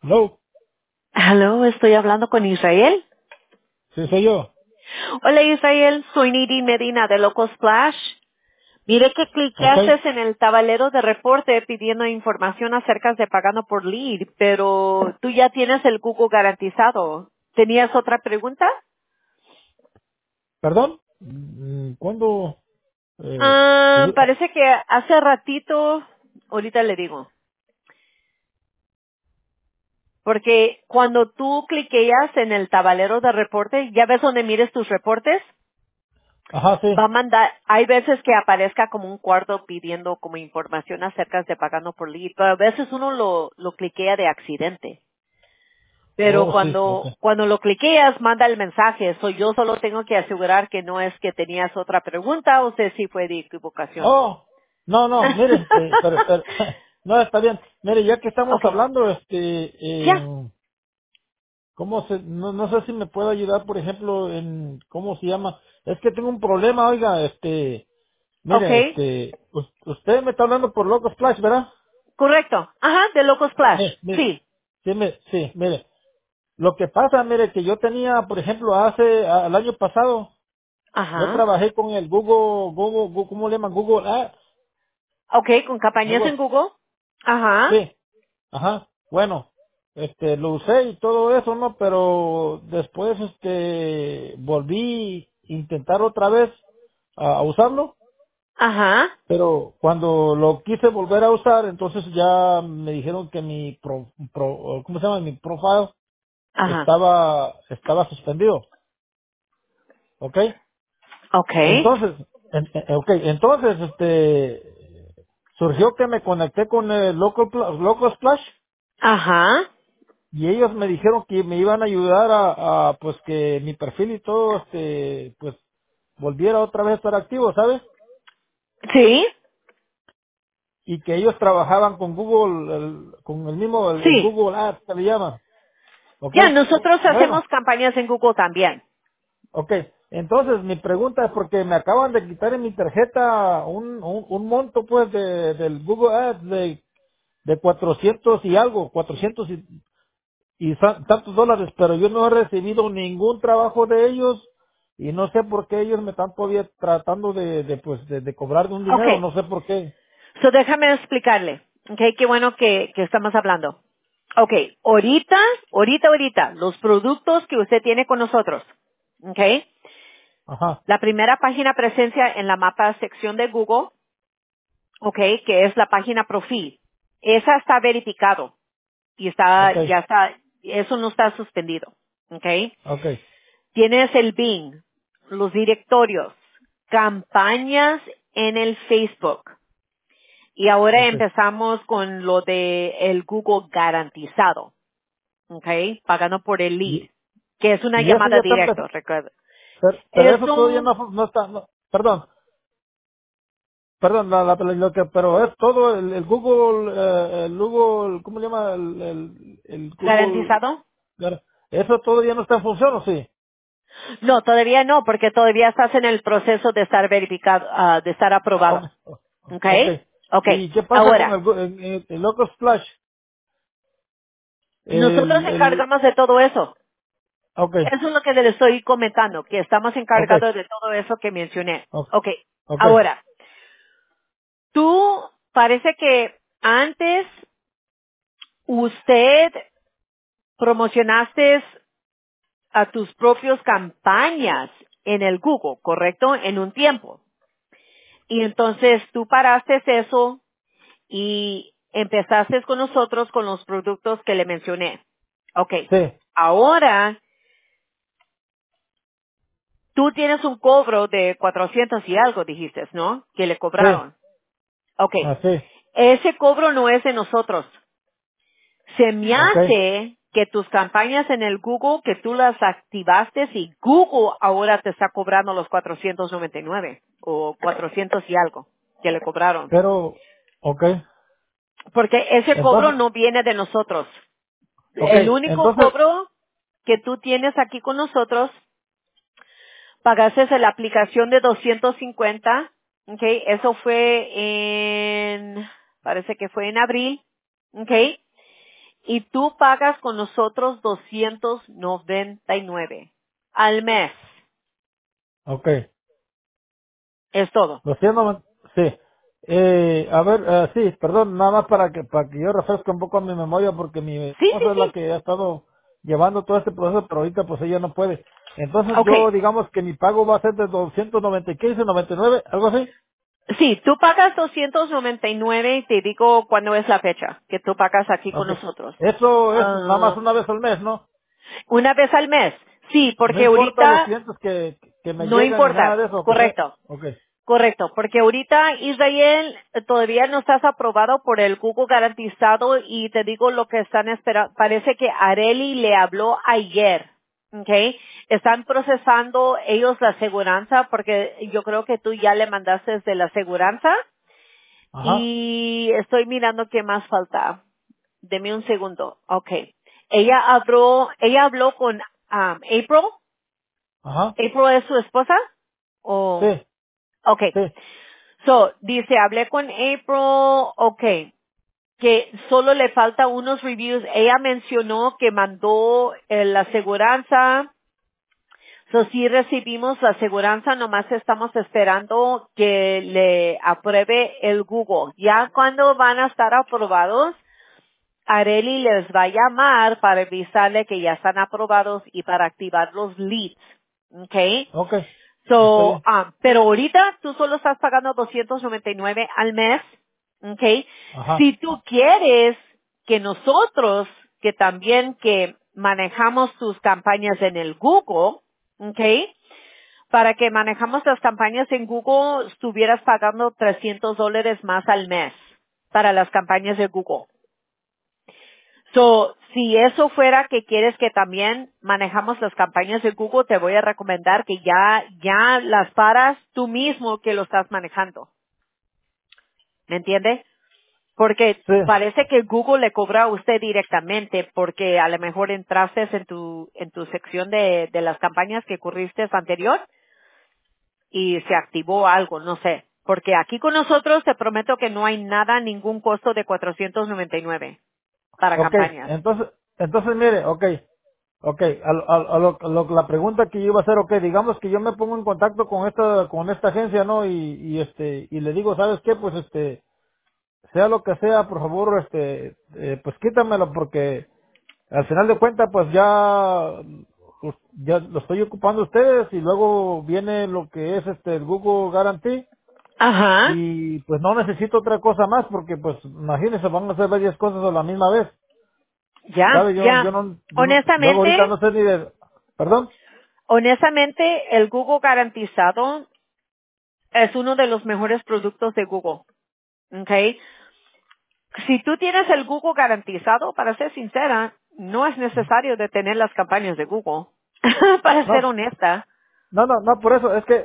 Hello. Aló, estoy hablando con Israel. Sí, soy yo. Hola Israel, soy Nidi Medina de Loco Splash. Mire que Ok. clicaste en el tablero de reporte pidiendo información acerca de pagando por lead, pero tú ya tienes el Google garantizado. ¿Tenías otra pregunta? ¿Perdón? ¿Cuándo? Sí. Parece que hace ratito, ahorita le digo, porque cuando tú cliqueas en el tablero de reporte, ya ves donde mires tus reportes, Ajá, sí. va a mandar, hay veces que aparezca como un cuarto pidiendo como información acerca de pagando por lead, pero a veces uno lo cliquea de accidente. Pero Oh, sí, ok. cuando lo cliqueas, manda el mensaje. Yo solo tengo que asegurar que no es que tenías otra pregunta o sé si fue de equivocación. Oh, no, no, mire, no, está bien. Mire, ya que estamos Okay. hablando, Ya. no sé si me puede ayudar, por ejemplo, ¿cómo se llama? Es que tengo un problema, oiga, mire, Okay. usted me está hablando por Loco Splash, ¿verdad? Correcto. Ajá, de Loco Splash. Mire, Sí. sí, mire. Lo que pasa, mire, que yo tenía, por ejemplo, el año pasado, yo Ajá. trabajé con el ¿cómo le llaman? Google Ads. Okay, con campañas Algo en así. Google. Ajá. Sí, ajá. Bueno, lo usé y todo eso, ¿no? Pero después, volví a intentar otra vez a usarlo, Ajá. pero cuando lo quise volver a usar, entonces ya me dijeron que ¿cómo se llama? Mi profile Ajá. estaba suspendido, ¿ok? Okay. Entonces, surgió que me conecté con el Local Splash Ajá. y ellos me dijeron que me iban a ayudar pues que mi perfil y todo, pues volviera otra vez a estar activo, ¿sabes? Sí. Y que ellos trabajaban con Google, con el mismo, el Sí. Google Ads que le llaman, ¿ok? Ya, nosotros hacemos Bueno, campañas en Google también. ok. Entonces mi pregunta es porque me acaban de quitar en mi tarjeta un monto pues del Google Ads de 400 y algo, 400 y tantos dólares, pero yo no he recibido ningún trabajo de ellos y no sé por qué ellos me están todavía tratando de cobrar de un dinero, Okay. no sé por qué. So déjame explicarle. Okay, qué bueno que estamos hablando. Okay, ahorita, los productos que usted tiene con nosotros. Okay. Ajá, La primera página presencia en la mapa sección de Google, okay, que es la página profil. Esa está verificado y ok, ya está, eso no está suspendido. Okay. ok, Tienes el Bing, los directorios, campañas en el Facebook. Y ahora ok. empezamos con lo de el Google garantizado, ¿ok? Pagando por el lead, Y, que es una y eso ya llamada está, directa, recuerda. pero eso todavía Eso, no está, perdón, pero es todo el Google, ¿cómo le llama? El Google, garantizado. eso todavía no está en función, ¿o sí? No, todavía no, porque todavía estás en el proceso de estar verificado, de estar Ok, aprobado, ¿ok? ok. Ok, ¿Y qué pasa con ahora, el Loco Splash? nosotros El, encargamos de todo eso. ok, Eso es lo que le estoy comentando, que estamos ok, encargados de todo eso que mencioné. ok, Ok, ok. ahora, tú parece que antes usted promocionaste a tus propias campañas en el Google, ¿correcto? En un tiempo. Y entonces tú paraste eso y empezaste con nosotros con los productos que le mencioné. Ok. Sí, Ahora tú tienes un cobro de 400 y algo, dijiste, ¿no? Que le sí, cobraron. Ok. así, Ese cobro no es de nosotros. Se me ok. hace que tus campañas en el Google, que tú las activaste y Google ahora te está cobrando los 499 o 400 y algo que le cobraron. Pero, ok, Porque ese cobro entonces, no viene de nosotros. ok, El único entonces, cobro que tú tienes aquí con nosotros, pagaste la aplicación de 250, ¿ok? Eso fue parece que fue en abril, ¿ok? y tú pagas con nosotros 299 al mes. Ok. Es todo. Lo siento, sí. A ver, sí, perdón, nada más para que yo refresque un poco mi memoria porque mi Sí, sí, esposa es la sí. que ha estado llevando todo este proceso, pero ahorita pues ella no puede. Entonces yo Okay. digamos que mi pago va a ser de 290 99, algo así. Sí, tú pagas 299 y te digo cuándo es la fecha que tú pagas aquí con Ok. nosotros. Eso es nada más Ah, una vez al mes, ¿no? una vez al mes. Sí, No porque importa los ahorita clientes que me no llegan ni nada importa. de eso, que sea. Correcto. Ok. Correcto, porque ahorita Israel todavía no estás aprobado por el Google garantizado y te digo lo que están esperando. Parece que Areli le habló ayer, ¿ok? Están procesando ellos la aseguranza porque yo creo que tú ya le mandaste de la aseguranza Ajá, y estoy mirando qué más falta. Deme un segundo, ¿ok? Ella habló con April. ajá. ¿April es su esposa? O, Sí, okay. sí. So, dice, hablé con April, okay, que solo le falta unos reviews. Ella mencionó que mandó la aseguranza. So, sí recibimos la aseguranza, nomás estamos esperando que le apruebe el Google. Ya cuando van a estar aprobados, Areli les va a llamar para avisarle que ya están aprobados y para activar los leads. Okay. Ok. Está So, bien. pero ahorita tú solo estás pagando 299 al mes, ¿ok? Ajá. Si tú quieres que nosotros, que también que manejamos tus campañas en el Google, ¿ok? Para que manejamos las campañas en Google, estuvieras pagando $300 más al mes para las campañas de Google. So, si eso fuera que quieres que también manejamos las campañas de Google, te voy a recomendar que ya las paras tú mismo que lo estás manejando. ¿Me entiende? Porque Sí. parece que Google le cobra a usted directamente porque a lo mejor entraste en tu sección de las campañas que corriste anterior y se activó algo, no sé. Porque aquí con nosotros te prometo que no hay nada, ningún costo de 499 para Ok. campañas. Entonces mire, ok. Ok, la pregunta que yo iba a hacer, ok, digamos que yo me pongo en contacto con esta agencia, ¿no? Y le digo, ¿sabes qué? Pues sea lo que sea, por favor, pues quítamelo porque al final de cuentas, pues ya lo estoy ocupando ustedes y luego viene lo que es el Google Guarantee Ajá. y pues no necesito otra cosa más porque pues imagínense, van a hacer varias cosas a la misma vez, Ya, ¿sabe? ya. Luego ahorita Honestamente, no sé ni de, perdón, honestamente, el Google garantizado es uno de los mejores productos de Google. ¿Ok? Si tú tienes el Google garantizado, para ser sincera, no es necesario de tener las campañas de Google. Para ser no, honesta. no, por eso es que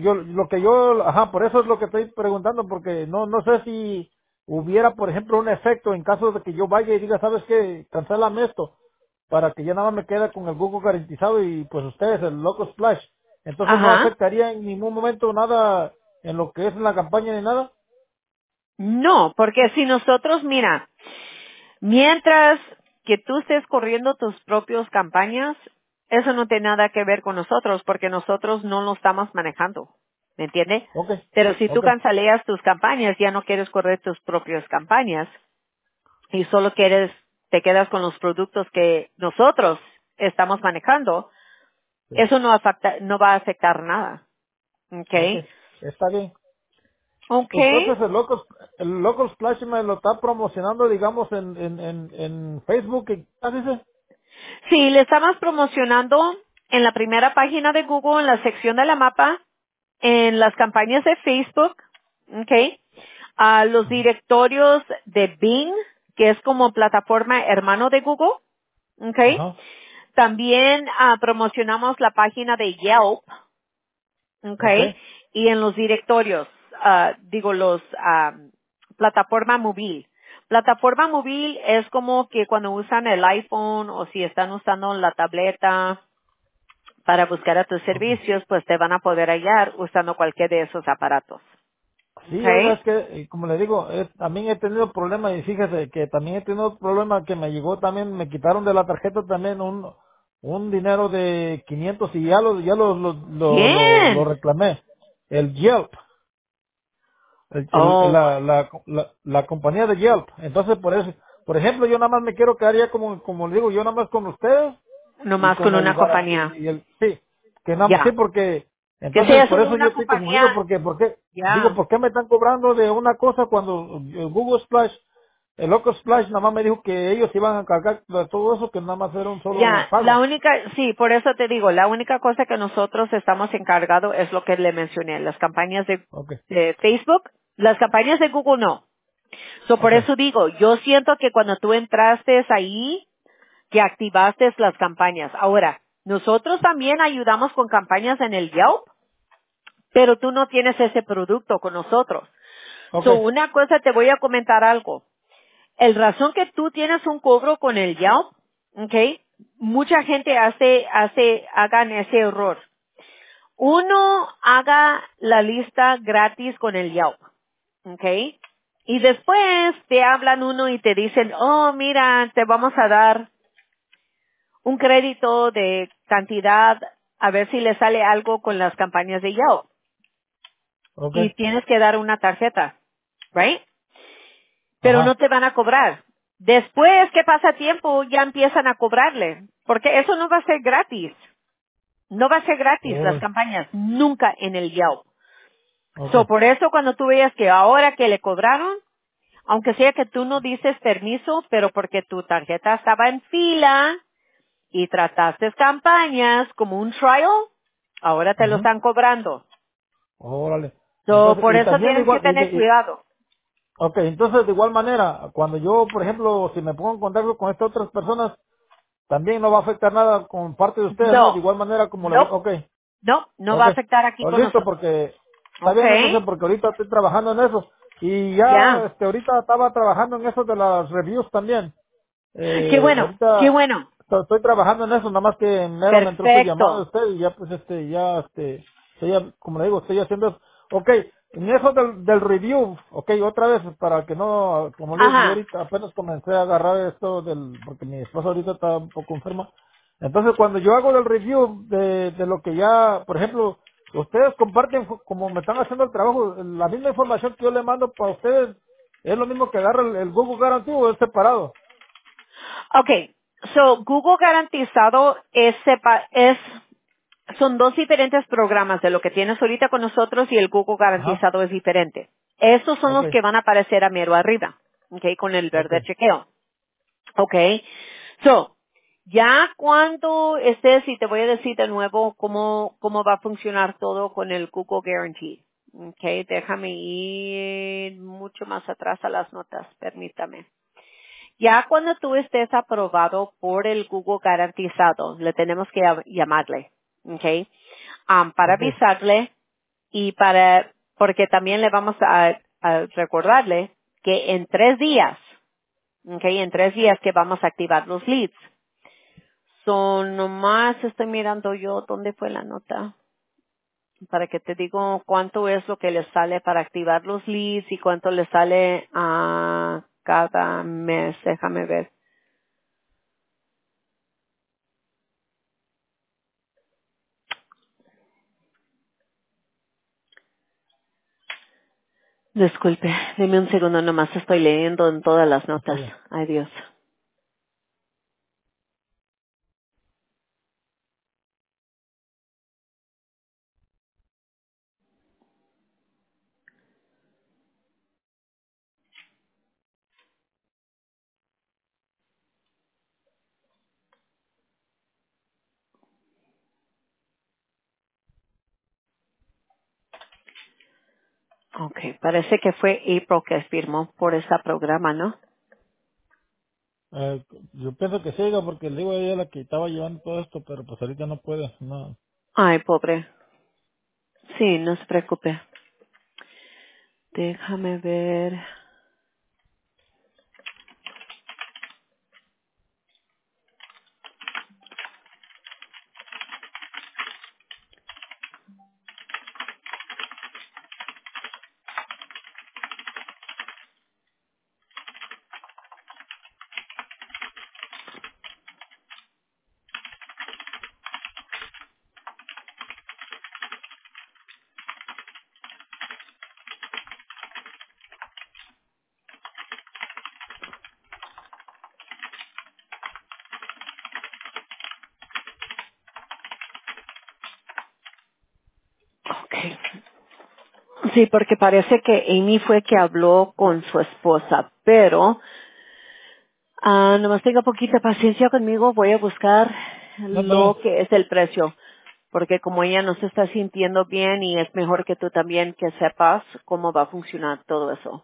ajá, por eso es lo que estoy preguntando, porque no sé si hubiera, por ejemplo, un efecto en caso de que yo vaya y diga, ¿sabes qué? Cancélame esto, para que ya nada más me quede con el Google garantizado y pues ustedes, el Loco Splash. Entonces no Ajá. afectaría en ningún momento nada en lo que es la campaña ni nada. No, porque si nosotros, mira, mientras que tú estés corriendo tus propias campañas, eso no tiene nada que ver con nosotros, porque nosotros no lo estamos manejando. ¿Me entiende? Ok, Pero si tú ok, canceleas tus campañas, ya no quieres correr tus propias campañas y solo quieres, te quedas con los productos que nosotros estamos manejando, sí, eso no va a afectar nada. ok, ¿Ok? está bien. ¿Ok? Entonces el Local Splash me lo está promocionando, digamos, en Facebook y ¿qué dice? Sí, le estamos promocionando en la primera página de Google, en la sección de la mapa, en las campañas de Facebook, ¿ok? A los Ajá, directorios de Bing, que es como plataforma hermano de Google, ¿ok? ajá, También promocionamos la página de Yelp, ¿ok? ok, Y en los directorios, los plataforma móvil. Plataforma móvil es como que cuando usan el iPhone o si están usando la tableta para buscar a tus ok. servicios, pues te van a poder hallar usando cualquier de esos aparatos. Sí, oiga, es Okay. que, como le digo, también he tenido problemas y fíjese que también he tenido problemas que me llegó también, me quitaron de la tarjeta también un dinero de 500 y ya lo ¿Quién? reclamé. El Yelp, Oh, la compañía de Yelp. Entonces, por eso, por ejemplo, yo nada más me quiero quedar ya como le digo, yo nada más con ustedes y nomás con con una compañía. sí, que nada más, sí, Ya. porque, Que entonces, sea por solo eso yo una estoy confundido, compañía. porque, digo, Ya. ¿por qué me están cobrando de una cosa cuando el Google Splash, el Local Splash nada más me dijo que ellos iban a cargar de todo eso, que nada más era un solo Ya, la pago? única, sí, por eso te digo, la única cosa que nosotros estamos encargados es lo que le mencioné, las campañas Okay, de Facebook, las campañas de Google no. So, por okay, eso digo, yo siento que cuando tú entraste ahí, que activaste las campañas. Ahora, nosotros también ayudamos con campañas en el Yelp, pero tú no tienes ese producto con nosotros. So, okay, una cosa te voy a comentar algo. El razón que tú tienes un cobro con el Yelp, ¿ok? Mucha gente hagan ese error. Uno haga la lista gratis con el Yelp, ¿ok? Y después te hablan uno y te dicen, oh, mira, te vamos a dar un crédito de cantidad, a ver si le sale algo con las campañas de Yelp. Y okay, tienes que dar una tarjeta, ¿right? Pero no ajá, te van a cobrar. Después que pasa tiempo, ya empiezan a cobrarle, porque eso no va a ser gratis. No va a ser gratis las órale, campañas, nunca en el Yelp. So, okay, por eso cuando tú veas que ahora que le cobraron, aunque sea que tú no dices permiso, pero porque tu tarjeta estaba en fila y trataste campañas como un trial, ahora te lo ujú, están cobrando. órale. So, Entonces, por y eso también tienes que igual, tener cuidado. ok, entonces de igual manera, cuando yo, por ejemplo, si me pongo en contacto con estas otras personas, también no va a afectar nada con parte de ustedes, ¿no? De No, igual manera como le, no, ok, no ok, va a afectar aquí oh, con listo, nosotros. porque está Ok, bien entonces, porque ahorita estoy trabajando en eso. Y ya, ya. ahorita estaba trabajando en eso de las reviews también. Qué Ahorita bueno. estoy trabajando en eso, nada más que en mero me entró su llamada de Perfecto. usted y ya pues estoy como le digo, estoy haciendo eso. Ok, en eso del review, ok, otra vez, para que no, como le digo, yo Ajá. ahorita apenas comencé a agarrar esto porque mi esposa ahorita está un poco enferma. Entonces cuando yo hago el review de lo que ya, por ejemplo, ustedes comparten, como me están haciendo el trabajo, la misma información que yo le mando para ustedes, es lo mismo que agarra el Google Guarantee o es separado. Okay, so Google Garantizado son dos diferentes programas de lo que tienes ahorita con nosotros y el Google Ajá. Garantizado es diferente. Estos son los Okay, que van a aparecer a mero arriba, okay, con el verde okay, chequeo. Okay, so, ya cuando estés, y te voy a decir de nuevo cómo va a funcionar todo con el Google Guarantee. Okay, déjame ir mucho más atrás a las notas, permítame. Ya cuando tú estés aprobado por el Google garantizado, le tenemos que llamarle, ¿ok? Para okay, avisarle y porque también le vamos a recordarle que en 3 días, ¿ok? En 3 días que vamos a activar los leads. Son nomás, estoy mirando yo dónde fue la nota, para que te digo cuánto es lo que les sale para activar los leads y cuánto les sale a cada mes. Déjame ver. Disculpe, deme un segundo nomás, estoy leyendo en todas las está notas. bien. Ay, Dios. Okay, parece que fue April que firmó por ese programa, ¿no? Yo pienso que siga porque le digo a ella la que estaba llevando todo esto, pero pues ahorita no puede, no. Ay, pobre. Sí, no se preocupe. Déjame ver. Okay. Sí, porque parece que Amy fue que habló con su esposa, pero nomás tenga poquita paciencia conmigo, voy a buscar No, también. lo que es el precio, porque como ella no se está sintiendo bien y es mejor que tú también que sepas cómo va a funcionar todo eso.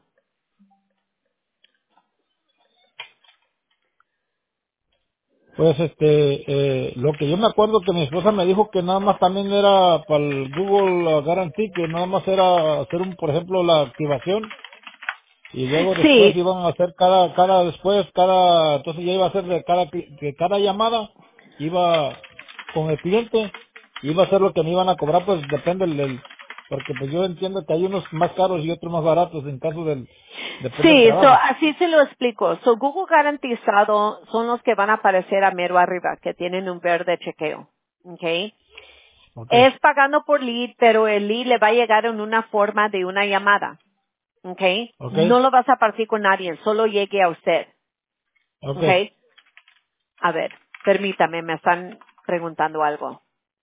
Pues lo que yo me acuerdo que mi esposa me dijo que nada más también era para el Google Guarantee, que nada más era hacer por ejemplo, la activación y luego después Sí, iban a hacer entonces ya iba a ser de cada llamada, iba con el cliente, iba a ser lo que me iban a cobrar, pues depende porque pues yo entiendo que hay unos más caros y otros más baratos en caso depende del sí, trabajo. así se lo explico. Google garantizado son los que van a aparecer a mero arriba, que tienen un verde chequeo. Okay. Okay, Es pagando por lead, pero el lead le va a llegar en una forma de una llamada. Okay. No okay, lo vas a partir con nadie, solo llegue a usted. okay, Okay. A ver, permítame, me están preguntando algo.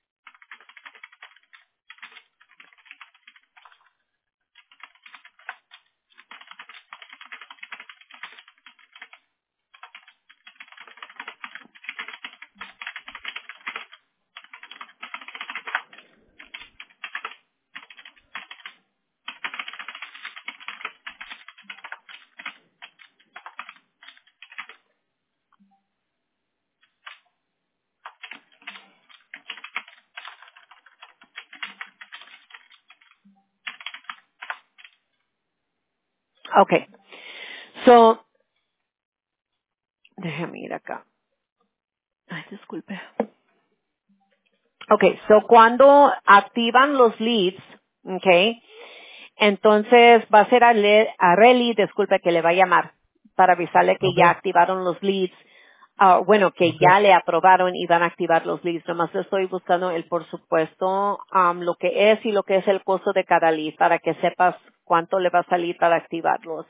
Okay. So, déjeme ir acá. Ay, disculpe. Okay, cuando activan los leads, okay, entonces va a ser a Relly, disculpe, que le va a llamar para avisarle que ya okay, activaron los leads. Bueno, que okay. ya le aprobaron y van a activar los leads. Nomás estoy buscando el, por supuesto, lo que es y lo que es el costo de cada lead para que sepas cuánto le va a salir para activarlos.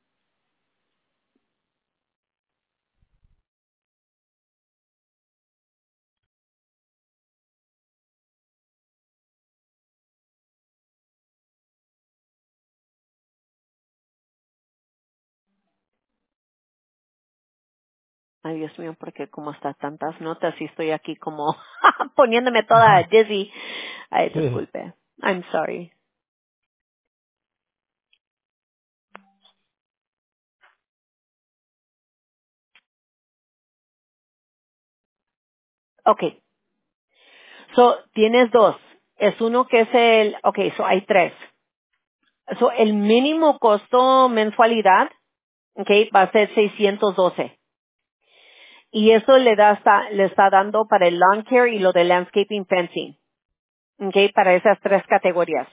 Ay, Dios mío, porque como está tantas notas y estoy aquí como poniéndome toda Ajá. dizzy. Ay, Sí. disculpe. I'm sorry. Okay. Tienes dos. Es uno que es hay tres. El mínimo costo mensualidad, va a ser 612. Y eso le está dando para el lawn care y lo de landscaping fencing, para esas tres categorías.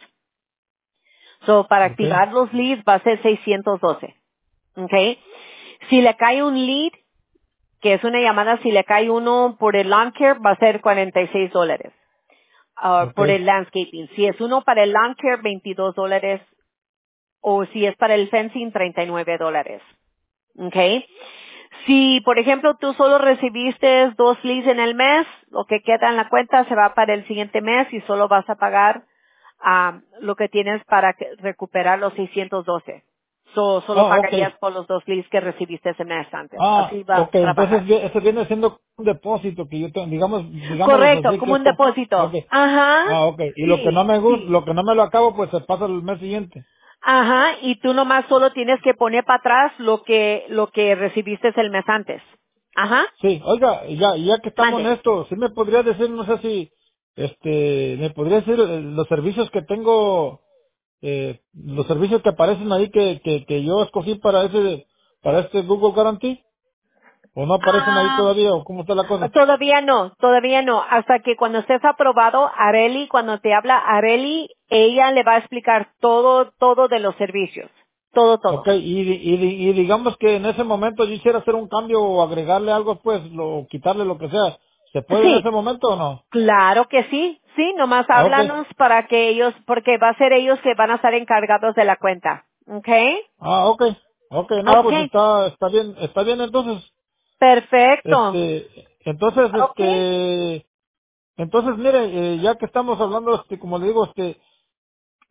Para Okay, activar los leads va a ser 612. Okay. Si le cae un lead, que es una llamada, si le cae uno por el lawn care, va a ser $46. Por okay, el landscaping. Si es uno para el lawn care, $22. O si es para el fencing, $39. Okay. Si, por ejemplo, tú solo recibiste 2 leads en el mes, lo que queda en la cuenta se va para el siguiente mes y solo vas a pagar lo que tienes para recuperar los 612. Solo ah, pagarías okay, por los 2 leads que recibiste ese mes antes. ah, Así va a okay, entonces trabajar. eso viene siendo un depósito que yo tengo, digámoslo Correcto, así que como un esto, depósito. okay, Ajá, okay, y lo que no sí, me gusta, sí. lo que no me lo acabo, pues se pasa el mes siguiente. Ajá, y tú nomás solo tienes que poner para atrás lo que recibiste el mes antes. Ajá, Sí, oiga, ya que estamos en mande. esto, sí me podría decir, no sé si, me podría decir los servicios que tengo, los servicios que aparecen ahí que yo escogí para este Google Guarantee, o no aparecen ahí Ah, todavía, o cómo está la cosa. todavía no. Hasta que cuando estés aprobado, Areli, cuando te habla Areli, ella le va a explicar todo de los servicios. Todo, Ok, todo. y digamos que en ese momento yo quisiera hacer un cambio o agregarle algo, pues, quitarle lo que sea. ¿Se puede en Sí, ese momento o no? claro que sí. Sí, nomás Ah, ok. háblanos para que porque va a ser ellos que van a estar encargados de la cuenta. ¿Ok? Ah, ok. Ok, no, Ok, pues está bien entonces. perfecto. Entonces, Ok. entonces mire, ya que estamos hablando, como le digo,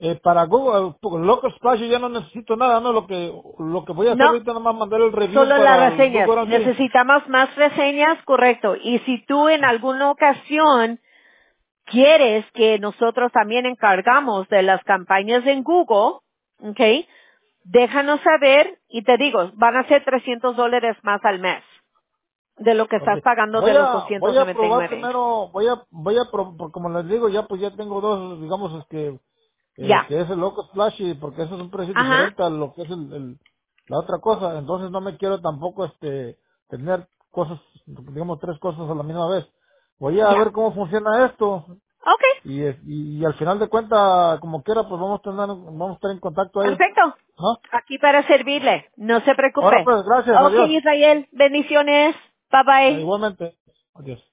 Para Google, Local Splash yo ya no necesito nada, ¿no? Lo que voy a hacer No, ahorita nada más mandar el review solo las para el reseñas. Google Analytics. Necesitamos más reseñas, correcto. Y si tú en alguna ocasión quieres que nosotros también encargamos de las campañas en Google, ¿ok? Déjanos saber y te digo, van a ser $300 más al mes de lo que Ok. estás pagando de los Voy a probar 299. primero, como les digo, ya pues ya tengo dos, digamos, Ya. que es el Loco Splash, porque eso es un precio Ajá. diferente a lo que es la otra cosa. Entonces no me quiero tampoco, tener cosas, digamos, tres cosas a la misma vez. Voy a ver Ya. cómo funciona esto Ok. y al final de cuentas, como quiera, pues vamos a estar en contacto ahí, Perfecto. ¿no? Aquí para servirle. No se Ahora preocupe. pues, gracias, Ok, adiós. Israel. Bendiciones. Bye bye. Igualmente, adiós.